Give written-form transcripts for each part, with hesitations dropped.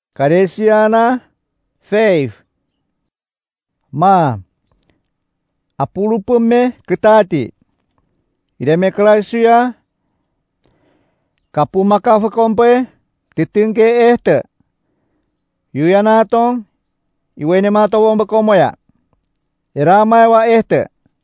Kadesiana faith. Ma apulupumme ketati. Ideme kelaisuya kapu makafakompe titengke ehte. Yuyanatong iwene matowong bekomoya. Iramai wa ehte.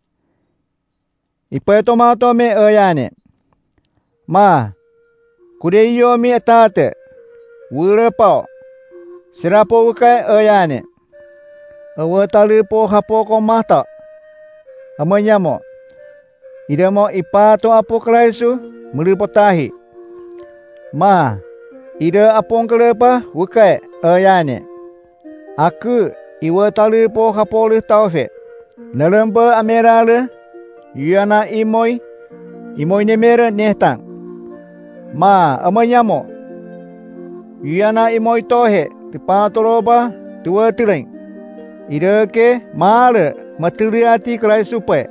Ipeto matome eyane. Ma kudeyo mi etate. Wulepao. Sirapo wukai eyane. Awatalipo hapoko mata. Amanyamo. Idemo ipato apo kelaisu melipotahi. Ma ida apong kelepa wukai eyane. Aku iwatalipo hapoli taufe. Nalembe amerale yuna imoy nemere nehtang. Ma amanyamo. Yuna imoy tohe tipatoloba tua tiling. Idake male matiliati kelaisupe.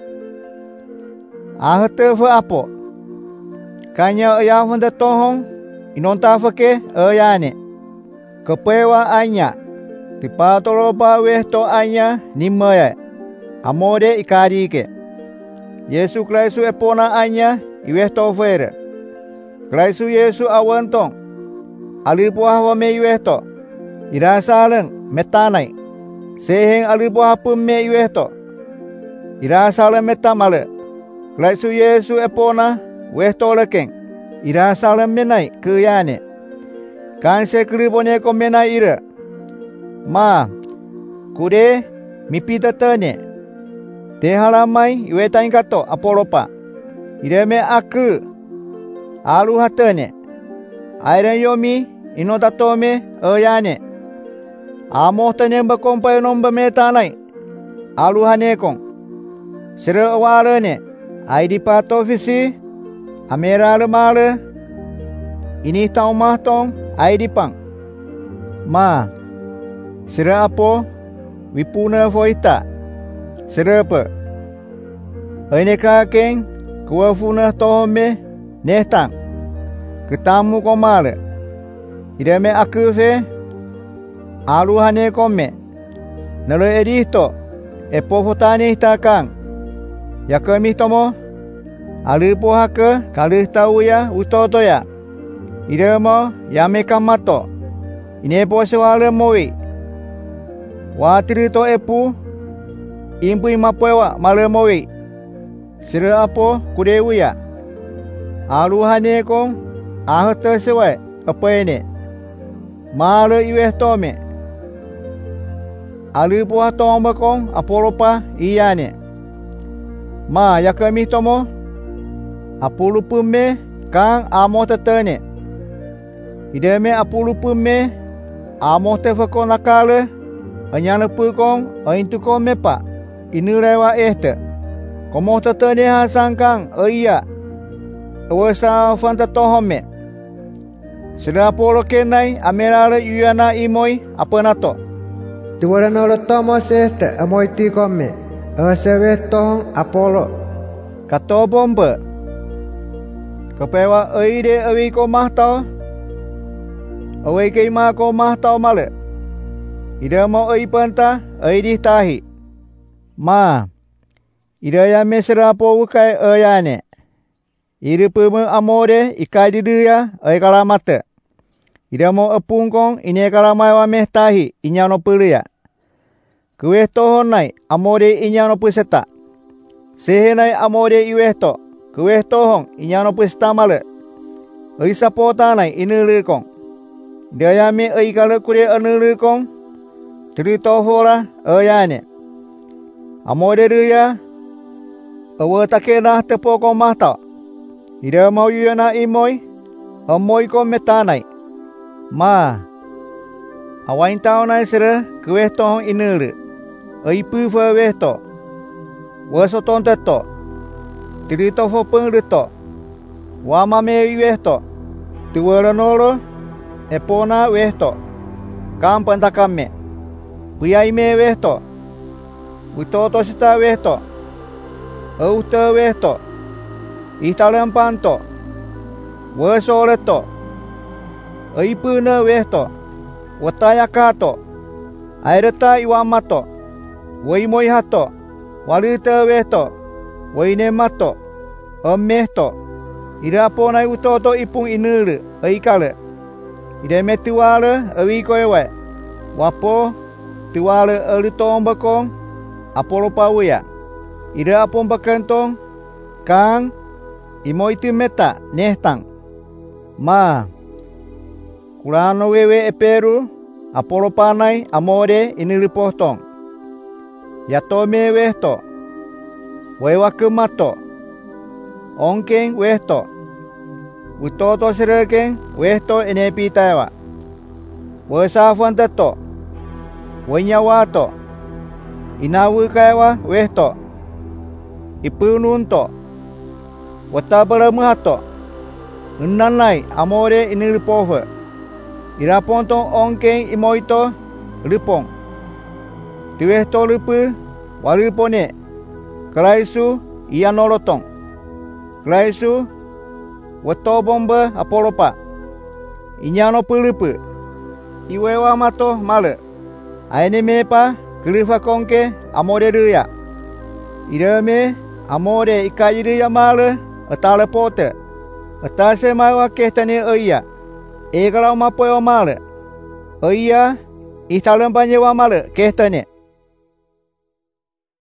Ahte fa apo. Kanya ayafanda tohong inontafake eyane. Kepewa anya. Tipatoloba wehto anya nimaya. Amode ikarike. Yesu Kristu epona anya iwehto fere. Kristu Yesu awantong. Alipuah wame iwehto. Irasaleng metanai. Seheng alipuah pumme iwehto. Irasaleng metamale. Kristu Yesu epona wehto lekeng. Irasaleng menai keyane. Kanse kelipone ko menai ira. Ma kude mipita tane. Te halamai iwetain kato apolopa. Ideme aku alu hatane. Airen yomi inotatome eyane. Amo tane bakompai nomba metanai. Alu hanekong. Sere awalene. Aidi pato visi. Amerale male. Ini taumahtong aidi pang. Ma sere apo wipuna foita. Serepe. Aine kakeng kuafuna tohome nehtang. Ketamu komale. Ideme akufe aluhane kome. Nalo edihto epofotane hitakang. Yakami tomo alipo hake kalihtahuya utotoya. Idemo yamekamato. Inepo sewale mowi. Watirito epu impui mapewa malemowi. Sire apo kudewuya. Aluhane kong ahte sewe apene. Male iwehtome. Alipuah tomba kong apolopa iyane. Ma yakami tomo apulupume kang amo tetene. Ideme apulupume amo tefako nakale. Anyana pukong aintuko mepa. Inurewa ehte. Komo tetene hasangkang iya. Awasa fanta tohome. Sira polo kenai amerale yuna imoy apenato. Tuwala nolo tomo sehte amoy tikome. Asewe tohong apolo. Kato bombe. Kepewa eide awi ko mahtau. Awi keima ko mahtau male. Ida mo ei panta ei dihtahi. Ma ida mesra po wukai eyane. Ida pume amore ikadiduya ei kalamate. Ida mo epungkong ine kalamai wa mehtahi inyano pelia. Kuwehto honai amore inyano puseta. Sehenai amore iwehto. Kuwehto hong inyano puseta male. Ei sapotanai inulikong. Ida me ei kale kure anulikong. Trito fola eyane. Amode duya awatakena tepoko mahta. Ida mau yuna imoy amoy ko metanai. Ma awain taonai sere kuwehto inule. Aipu fa wehto. Wasoton teto. Trito fo penglito. Wama me wehto. Tuwala nolo epona wehto. Kampantakame. Puyai me wehto. Utoto sita wehto. Auta wehto. Italempanto. Wasoleto. Aipuna wehto. watayakato, aireta iwamato, waimoihato, waliteweto, wainemato, omehto, irapona utoto ipung inule, aikale, iremetuale, awikoewe, wapo, tuale elitombakong, apolopawuya, irapon bakentong, kang, imoitimeta, nehtang, ma, kulano wewe eperu, apolopanay amore inilipotong. Yatome wehto. Wewakemato. Onkeng wehto. Utoto sireken wehto enepitawa. Wesafantato. Wenyawato. Inawukawa wehto. Ipununto. Watabalamato. Nunanay amore inilipofe. Irapontong onkeng imoito lipong. Tiwehto lipu walipone. Klaisu ianolotong. Klaisu watobomba apolopa. Inyano pulipu. Iwewa mato male. Aine mepa kilifa kongke amore ruya. Ireme amore ikayiruya male atale pote. Atase maiwa kehtane oia. Egala mapoyo male. Oia italempanye wa male kehtane.